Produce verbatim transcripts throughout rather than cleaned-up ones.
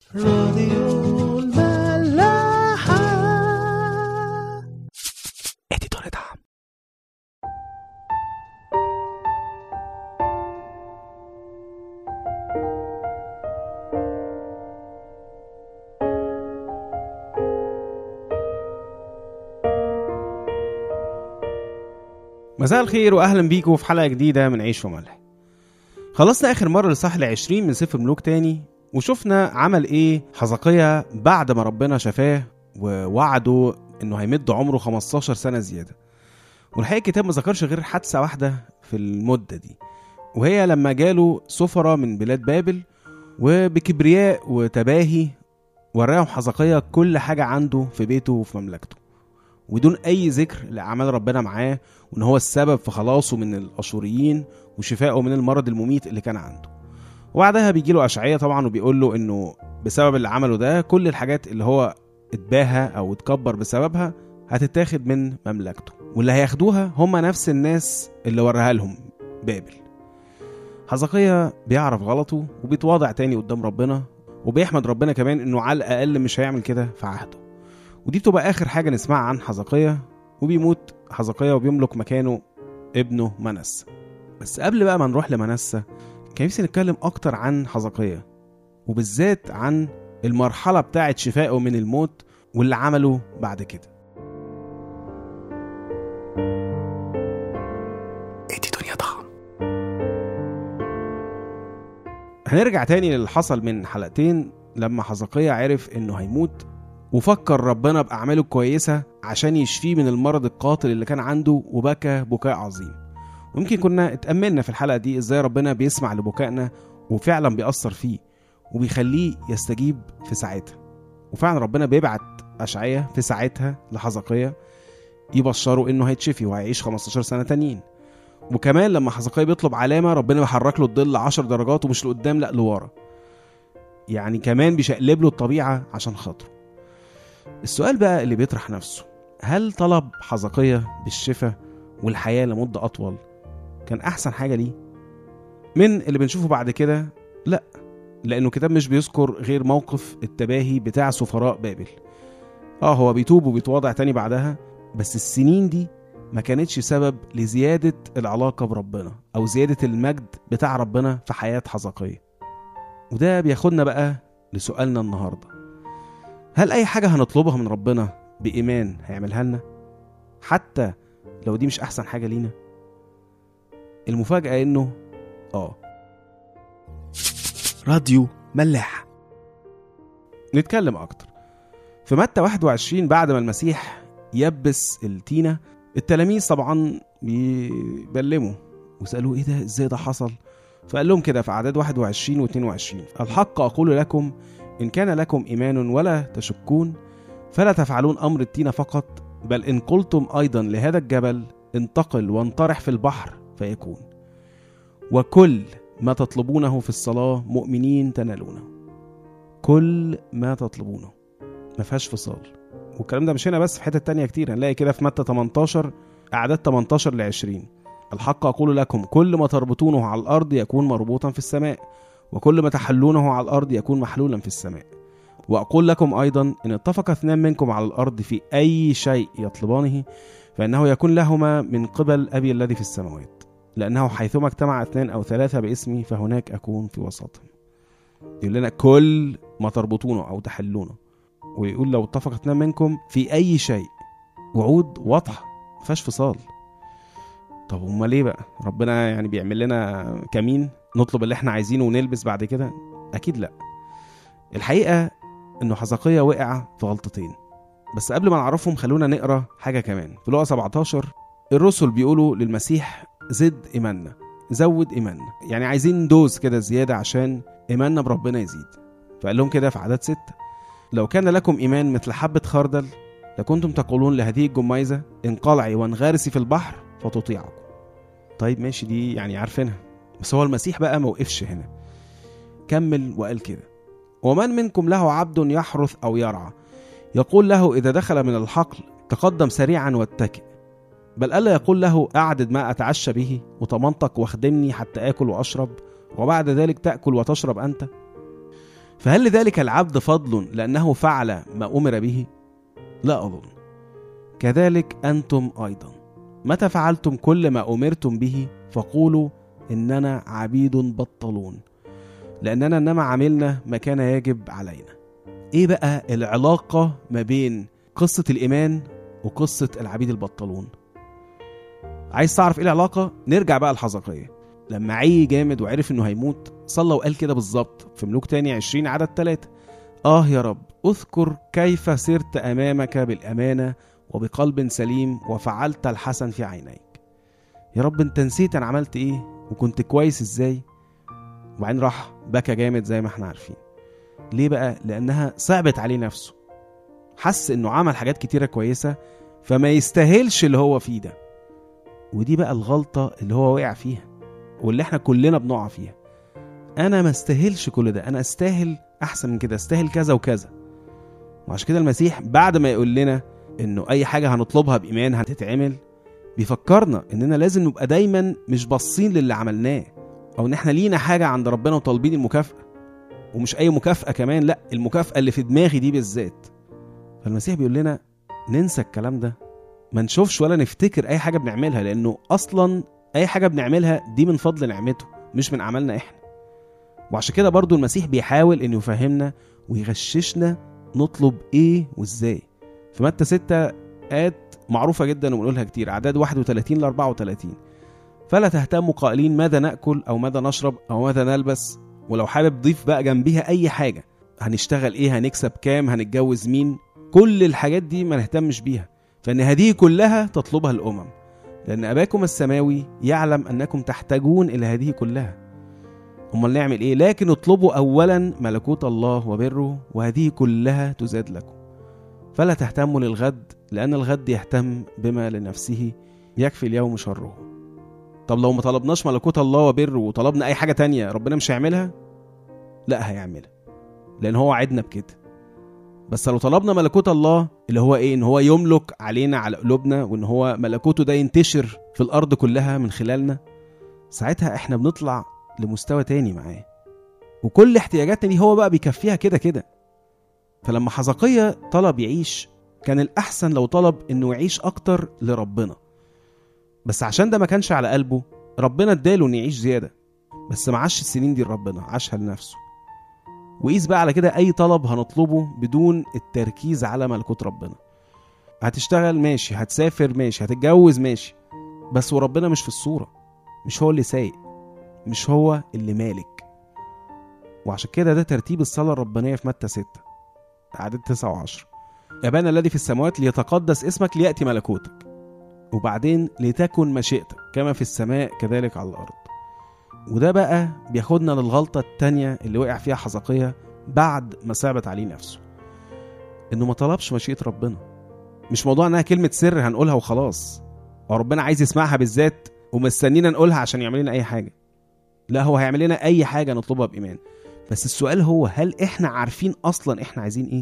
راديو الملاحة. اديتور دعم. مساء الخير واهلا بيكم في حلقة جديدة من عيش وملح. خلصنا اخر مرة للصح العشرين من سفر ملوك تاني، وشفنا عمل ايه حزقية بعد ما ربنا شفاه ووعده انه هيمد عمره خمستاشر سنة زيادة. والحقيقة الكتاب ما ذكرش غير حادثة واحدة في المدة دي، وهي لما جاله سفرة من بلاد بابل وبكبرياء وتباهي وراهم حزقية كل حاجة عنده في بيته وفي مملكته، ودون اي ذكر لاعمال ربنا معاه وان هو السبب في خلاصه من الاشوريين وشفائه من المرض المميت اللي كان عنده. وبعدها بيجي له اشعياء طبعا وبيقول له انه بسبب اللي عمله ده كل الحاجات اللي هو اتباهى او اتكبر بسببها هتتاخد من مملكته، واللي هياخدوها هم نفس الناس اللي وراها لهم بابل. حزقية بيعرف غلطه وبيتواضع تاني قدام ربنا، وبيحمد ربنا كمان انه على الاقل مش هيعمل كده في عهده. ودي بتبقى اخر حاجة نسمعها عن حزقية، وبيموت حزقية وبيملك مكانه ابنه منسى. بس قبل بقى ما نروح لمنسى كان نفسي نتكلم اكتر عن حزقية، وبالذات عن المرحلة بتاعة شفائه من الموت واللي عمله بعد كده. ادي دنيا طعم. هنرجع تاني للي حصل من حلقتين لما حزقية عرف انه هيموت، وفكر ربنا بأعماله كويسة عشان يشفيه من المرض القاتل اللي كان عنده، وبكى بكاء عظيم. ويمكن كنا اتأملنا في الحلقة دي ازاي ربنا بيسمع لبكائنا وفعلا بيأثر فيه وبيخليه يستجيب في ساعتها. وفعلا ربنا بيبعت أشعياء في ساعتها لحزقية يبشره انه هيتشفي وهيعيش خمستاشر سنة تانيين. وكمان لما حزقية بيطلب علامة ربنا بيحرك له الظل عشر درجات ومش لقدام لا لورا، يعني كمان بيشقلب له الطبيعة عشان خاطره. السؤال بقى اللي بيطرح نفسه، هل طلب حزقية بالشفاء والحياة لمدة أطول كان أحسن حاجة ليه؟ من اللي بنشوفه بعد كده لا، لأنه كتاب مش بيذكر غير موقف التباهي بتاع سفراء بابل. آه هو بيتوب وبيتواضع تاني بعدها، بس السنين دي ما كانتش سبب لزيادة العلاقة بربنا أو زيادة المجد بتاع ربنا في حياة حزقية. وده بياخدنا بقى لسؤالنا النهاردة، هل أي حاجة هنطلبها من ربنا بإيمان هيعملها لنا حتى لو دي مش أحسن حاجة لينا؟ المفاجأة إنه آه راديو ملاح. نتكلم أكتر في متى واحد وعشرين. بعد ما المسيح يبس التينة، التلاميذ طبعا بيبلموا وسألوه إيه ده، إزاي ده حصل؟ فقال لهم كده في أعداد واحد وعشرين واثنين وعشرين: الحق أقول لكم إن كان لكم إيمان ولا تشكون فلا تفعلون أمر التين فقط، بل إن قلتم أيضا لهذا الجبل انتقل وانطرح في البحر فيكون، وكل ما تطلبونه في الصلاة مؤمنين تنالونه. كل ما تطلبونه ما فيهاش فصال. والكلام ده مش هنا بس، في حتة تانية كتير هنلاقي كده في متى تمنتاشر أعداد تمنتاشر لعشرين: الحق أقول لكم كل ما تربطونه على الأرض يكون مربوطا في السماء، وكل ما تحلونه على الأرض يكون محلولا في السماء. وأقول لكم أيضا إن اتفق اثنان منكم على الأرض في أي شيء يطلبانه فإنه يكون لهما من قبل أبي الذي في السماوات، لأنه حيثما اجتمع اثنان أو ثلاثة باسمي فهناك أكون في وسطهم. يقول لنا كل ما تربطونه أو تحلونه، ويقول لو اتفق اثنان منكم في أي شيء. وعود واضحة مفيهاش فصال. طب وما ليه بقى ربنا يعني بيعمل لنا كمين نطلب اللي احنا عايزينه ونلبس بعد كده؟ أكيد لا. الحقيقة إنه حزقية وقع في غلطتين، بس قبل ما نعرفهم خلونا نقرأ حاجة كمان. في لوقا سبعتاشر الرسل بيقولوا للمسيح زد إيماننا، زود إيماننا، يعني عايزين دوز كده زيادة عشان إيماننا بربنا يزيد. فقال لهم كده في عدد ستة: لو كان لكم إيمان مثل حبة خردل لكنتم تقولون لهذه الجميزة انقلعي وانغرسي في البحر فتطيعكم. طيب ماشي، دي يعني عارفينها، بس هو المسيح بقى موقفش هنا، كمل وقال كده: ومن منكم له عبد يحرث أو يرعى يقول له إذا دخل من الحقل تقدم سريعا واتكئ، بل ألا يقول له أعدد ما أتعشى به وتمنطق واخدمني حتى آكل وأشرب وبعد ذلك تأكل وتشرب أنت؟ فهل لذلك العبد فضل لأنه فعل ما أمر به؟ لا أظن. كذلك أنتم أيضا متى فعلتم كل ما أمرتم به فقولوا إننا عبيد بطلون، لأننا إنما عملنا ما كان يجب علينا. إيه بقى العلاقة ما بين قصة الإيمان وقصة العبيد البطلون؟ عايز تعرف إيه العلاقة؟ نرجع بقى لحزقية. لما عي جامد وعرف إنه هيموت صلى وقال كده بالظبط في ملوك تاني عشرين عدد ثلاثة: آه يا رب، أذكر كيف سرت أمامك بالأمانة وبقلب سليم وفعلت الحسن في عينيك. يا رب انت نسيت انا عملت ايه وكنت كويس ازاي. وبعدين راح بكى جامد زي ما احنا عارفين. ليه بقى؟ لانها صعبت عليه نفسه، حس انه عمل حاجات كتيرة كويسة فما يستاهلش اللي هو فيه ده. ودي بقى الغلطة اللي هو وقع فيها واللي احنا كلنا بنقع فيها. انا ما استاهلش كل ده، انا استاهل احسن من كده، استاهل كذا وكذا. وعشان كده المسيح بعد ما يقول لنا انه اي حاجة هنطلبها بإيمان هتتعمل، بيفكرنا اننا لازم نبقى دايما مش باصين للي عملناه، او ان احنا لينا حاجة عند ربنا وطالبين المكافأة، ومش اي مكافأة كمان، لا المكافأة اللي في دماغي دي بالذات. فالمسيح بيقول لنا ننسى الكلام ده، ما نشوفش ولا نفتكر اي حاجة بنعملها، لانه اصلا اي حاجة بنعملها دي من فضل نعمته مش من عملنا احنا. وعشان كده برضو المسيح بيحاول انه يفهمنا ويغششنا نطلب ايه وازاي. في متى ستة آيات معروفة جدا وبنقولها كتير، أعداد واحد وثلاثين لأربعة وثلاثين: فلا تهتموا قائلين ماذا نأكل أو ماذا نشرب أو ماذا نلبس. ولو حابب ضيف بقى جنبيها أي حاجة، هنشتغل إيه، هنكسب كام، هنتجوز مين، كل الحاجات دي ما نهتمش بيها، فإن هذه كلها تطلبها الأمم، لأن أباكم السماوي يعلم أنكم تحتاجون إلى هذه كلها. أمال نعمل إيه؟ لكن اطلبوا أولا ملكوت الله وبره وهذه كلها تزاد لكم. فلا تهتموا للغد لأن الغد يهتم بما لنفسه، يكفي اليوم شره. طب لو ما طلبناش ملكوت الله وبره وطلبنا أي حاجة تانية، ربنا مش هيعملها؟ لا هيعملها، لأن هو وعدنا بكده. بس لو طلبنا ملكوت الله اللي هو إيه؟ إن هو يملك علينا على قلوبنا، وإن هو ملكوته ده ينتشر في الأرض كلها من خلالنا، ساعتها إحنا بنطلع لمستوى تاني معاه، وكل احتياجاتنا دي هو بقى بيكفيها كده كده. فلما حزقية طلب يعيش، كان الأحسن لو طلب إنه يعيش أكتر لربنا، بس عشان ده ما كانش على قلبه، ربنا اداله إنه يعيش زيادة، بس ما عاش السنين دي لربنا، عاشها لنفسه. وقيس بقى على كده أي طلب هنطلبه بدون التركيز على ملكوت ربنا. هتشتغل ماشي، هتسافر ماشي، هتتجوز ماشي، بس وربنا مش في الصورة، مش هو اللي سايق، مش هو اللي مالك. وعشان كده ده ترتيب الصلاة الربانية في متى ستة عدد تسعة وعشرة: أبانا الذي في السماوات ليتقدس اسمك ليأتي ملكوتك، وبعدين لتكن مشيئتك كما في السماء كذلك على الأرض. وده بقى بياخدنا للغلطة التانية اللي وقع فيها حزقية بعد ما صعبت عليه نفسه، إنه ما طلبش مشيئة ربنا. مش موضوع إنها كلمة سر هنقولها وخلاص، وربنا عايز يسمعها بالذات ومستنينا نقولها عشان يعمل لنا أي حاجة. لا، هو هيعمل لنا أي حاجة نطلبها بإيمان، بس السؤال هو هل إحنا عارفين أصلا إحنا عايزين إيه؟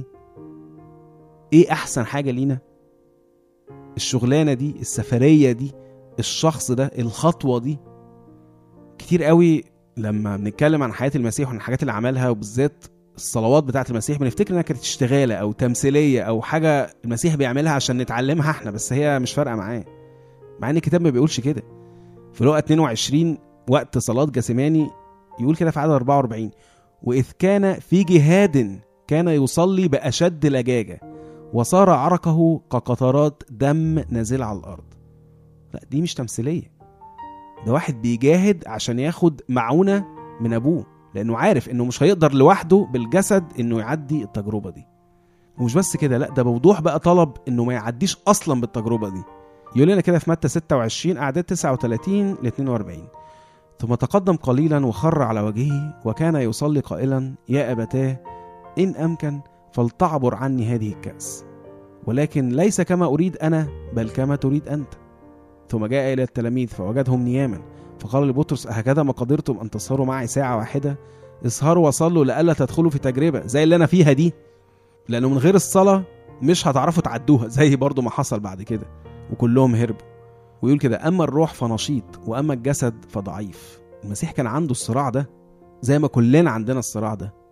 إيه أحسن حاجة لينا؟ الشغلانة دي، السفرية دي، الشخص ده، الخطوة دي. كتير قوي لما بنتكلم عن حياة المسيح وعن الحاجات اللي عملها، وبالذات الصلوات بتاعة المسيح، بنفتكر انها كانت اشتغالة او تمثيلية او حاجة المسيح بيعملها عشان نتعلمها احنا، بس هي مش فارقة معاه. مع ان الكتاب ما بيقولش كده. في لوقا اتنين وعشرين وقت صلاة جسماني يقول كده في عدد أربعة وأربعين: وإذ كان في جهاد كان يصلي بأشد لجاجة وصار عرقه كقطرات دم نازل على الأرض. لا، دي مش تمثيلية، ده واحد بيجاهد عشان ياخد معونة من أبوه، لأنه عارف إنه مش هيقدر لوحده بالجسد إنه يعدي التجربة دي. ومش بس كده، لا ده بوضوح بقى طلب إنه ما يعديش أصلا بالتجربة دي. يقول لنا كده في متى ستة وعشرين أعداد تسعة وثلاثين ل اثنين وأربعين: ثم تقدم قليلا وخر على وجهه وكان يصلي قائلا: يا أبتاه إن أمكن فلتعبر عني هذه الكأس، ولكن ليس كما أريد أنا بل كما تريد أنت. ثم جاء إلى التلاميذ فوجدهم نياما، فقال لبطرس: أهكذا ما قدرتم أن تسهروا معي ساعة واحدة؟ اسهروا وصلوا لألا تدخلوا في تجربة زي اللي أنا فيها دي، لأنه من غير الصلاة مش هتعرفوا تعدوها، زي برضو ما حصل بعد كده وكلهم هربوا. ويقول كده: أما الروح فنشيط وأما الجسد فضعيف. المسيح كان عنده الصراع ده زي ما كلنا عندنا الصراع ده،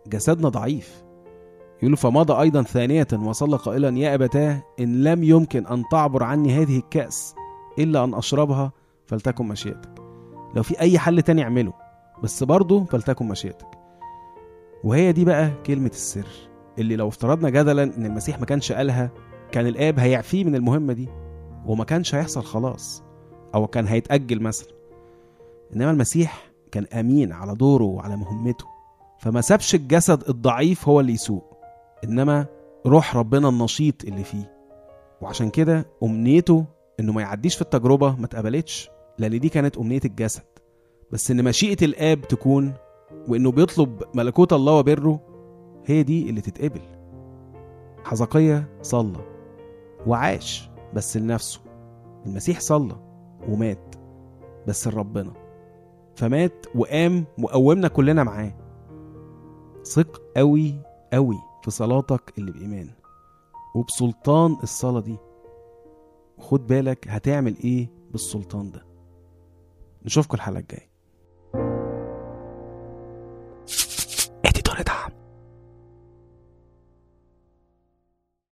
جسدنا ضعيف. يقول فمضى أيضا ثانية وصلى قائلا يا أبتاه إن لم يمكن أن تعبر عني هذه الكأس إلا أن أشربها فلتكن مشيئتك. لو في أي حل تاني اعمله، بس برضه فلتكن مشيئتك. وهي دي بقى كلمة السر اللي لو افترضنا جدلا إن المسيح ما كانش قالها، كان الآب هيعفيه من المهمة دي وما كانش هيحصل خلاص، أو كان هيتأجل مثلا. إنما المسيح كان أمين على دوره وعلى مهمته، فما سابش الجسد الضعيف هو اللي يسوق، إنما روح ربنا النشيط اللي فيه. وعشان كده أمنيته إنه ما يعديش في التجربة ما تقبلتش، لأن دي كانت أمنية الجسد، بس إن مشيئة الآب تكون وإنه بيطلب ملكوت الله وبره هي دي اللي تتقبل. حزقية صلى وعاش بس لنفسه، المسيح صلى ومات بس لربنا، فمات وقام وقومنا كلنا معاه. ثق قوي قوي في صلاتك اللي بإيمان وبسلطان الصلاة دي، وخد بالك هتعمل ايه بالسلطان ده. نشوفكم الحلقة الجاية. ادي دور دعم.